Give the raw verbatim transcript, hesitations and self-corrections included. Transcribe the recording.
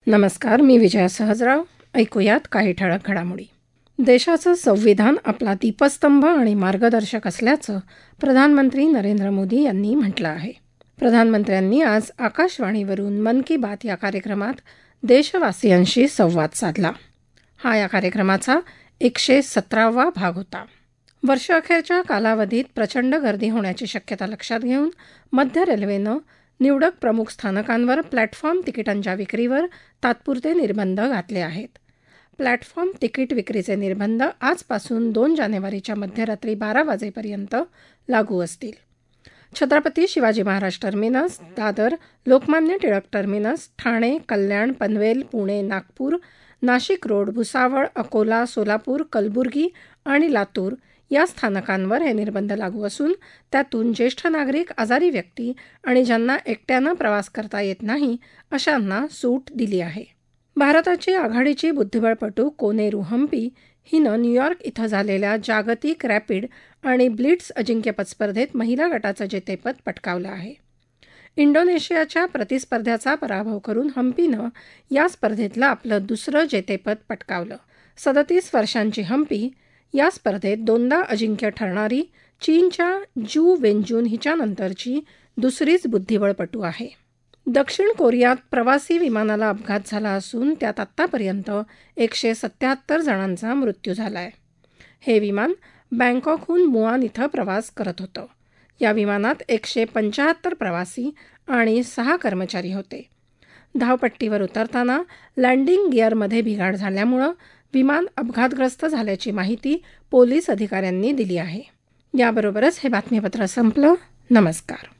नमस्कार, मी विजया सहजराव. ऐकूयात काही ठळक घडामोडी. देशाचं संविधान आपला दीपस्तंभ आणि मार्गदर्शक असल्याचं प्रधानमंत्री नरेंद्र मोदी यांनी म्हटलं आहे. प्रधानमंत्र्यांनी आज आकाशवाणीवरून मन की बात या कार्यक्रमात देशवासियांशी संवाद साधला. हा या कार्यक्रमाचा एकशे सतरावा भाग होता. वर्षअखेरच्या कालावधीत प्रचंड गर्दी होण्याची शक्यता लक्षात घेऊन मध्य रेल्वेनं निवडक प्रमुख स्थानकांवर प्लॅटफॉर्म तिकिटांच्या विक्रीवर तात्पुरते निर्बंध घातले आहेत. प्लॅटफॉर्म तिकीट विक्रीचे निर्बंध आजपासून दोन जानेवारीच्या मध्यरात्री बारा वाजेपर्यंत लागू असतील. Chhatrapati Shivaji Maharaj terminus, Dadar, Lokmanya Tilak terminus, Thane, Kalyan, Panvel, Pune, Nagpur, Nashik road, Bhusawal, Akola, Solapur, Kalaburagi आणि लातूर या स्थानकांवर हे निर्बंध लागू असून त्यातून ज्येष्ठ नागरिक, आजारी व्यक्ती आणि ज्यांना एकट्यानं प्रवास करता येत नाही अशांना सूट दिली आहे. भारताची आघाडीची बुद्धिबळपटू कोनेरू हम्पी हिनं न्यूयॉर्क इथं झालेल्या जागतिक रॅपिड आणि ब्लिट्झ अजिंक्यपद स्पर्धेत महिला गटाचं जेतेपद पटकावलं आहे. इंडोनेशियाच्या प्रतिस्पर्ध्याचा पराभव करून हम्पीनं या स्पर्धेतलं आपलं दुसरं जेतेपद पटकावलं. सदतीस वर्षांची हम्पी या स्पर्धेत दोनदा अजिंक्य ठरणारी चीनच्या जू वेनजून हिच्यानंतरची दुसरीच बुद्धिबळपटू आहे. दक्षिण कोरियात प्रवासी विमानाला अपघात झाला असून त्यात आत्तापर्यंत एकशे सत्याहत्तर जणांचा मृत्यू झाला आहे. हे विमान बँकॉकहून मुआन इथं प्रवास करत होतं. या विमानात एकशे पंच्याहत्तर प्रवासी आणि सहा कर्मचारी होते. धावपट्टीवर उतरताना लँडिंग गिअरमध्ये बिघाड झाल्यामुळं विमान अपघातग्रस्त झाल्याची माहिती पोलीस अधिकाऱ्यांनी दिली आहे. याबरोबरच हे बातमीपत्र संपलं. नमस्कार.